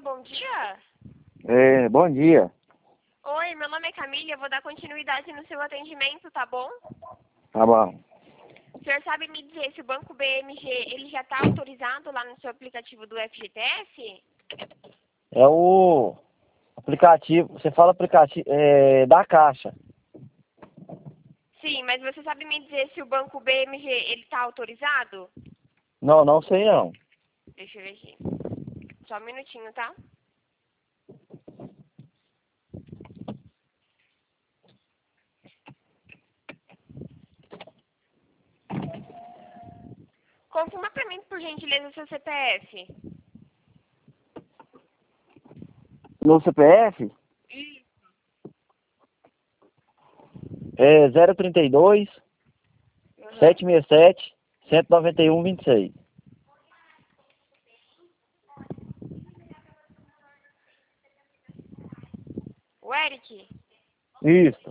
bom dia. Bom dia. Oi, meu nome é Camila, eu vou dar continuidade no seu atendimento, tá bom? Tá bom. O senhor sabe me dizer se o Banco BMG ele já está autorizado lá no seu aplicativo do FGTS? É o aplicativo, você fala aplicativo da Caixa. Sim, mas você sabe me dizer se o Banco BMG ele está autorizado? Não, não sei não. Deixa eu ver aqui. Só um minutinho, tá? Confirma pra mim, por gentileza, o seu CPF. No CPF é 032 Uhum. 767 191 26. O Eric, Isso.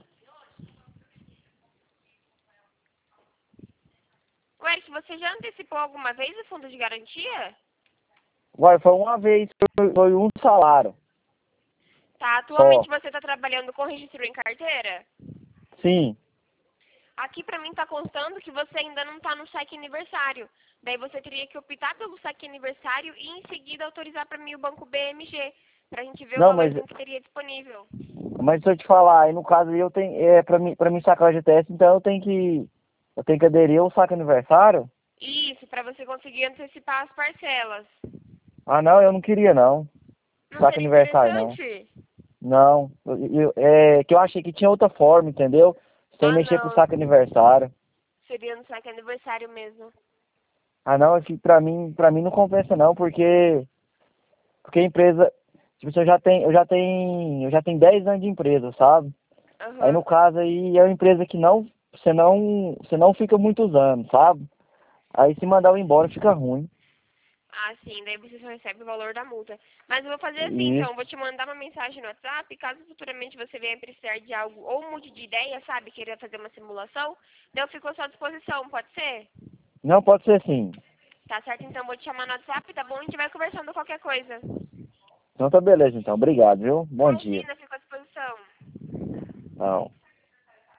você já antecipou alguma vez o fundo de garantia? Agora foi uma vez, foi um salário Tá, só. atualmente você está trabalhando com registro em carteira? Sim. Aqui pra mim tá constando que você ainda não tá no saque aniversário. Daí você teria que optar pelo saque aniversário e em seguida autorizar pra mim o banco BMG, pra gente ver o Não, mas valorzinho que teria disponível. se eu te falar, aí no caso aí eu tenho para mim sacar o GTS, então eu tenho que aderir ao saque aniversário? Isso, pra você conseguir antecipar as parcelas. Ah, não, eu não queria não. Não Saque seria aniversário não. interessante? Não, é que eu achei que tinha outra forma, entendeu? Sem Ah, mexer com o não. saco aniversário. Seria no saque aniversário mesmo. Ah, não, acho que pra mim não compensa não, porque a empresa, tipo, assim, eu já tenho 10 anos de empresa, sabe? Aí no Aham. caso aí é uma empresa que você não fica muitos anos, sabe? Aí se mandar eu embora fica ruim. Ah, sim, daí você só recebe o valor da multa. Mas eu vou fazer assim, então, Isso. vou te mandar uma mensagem no WhatsApp, caso futuramente você venha precisar de algo ou mude de ideia, sabe, querer fazer uma simulação, daí eu fico à sua disposição, pode ser? Não pode ser assim. Tá certo, então vou te chamar no WhatsApp, tá bom? A gente vai conversando qualquer coisa. Então tá beleza então. Obrigado, viu? Bom dia. Imagina, fico à disposição. Não.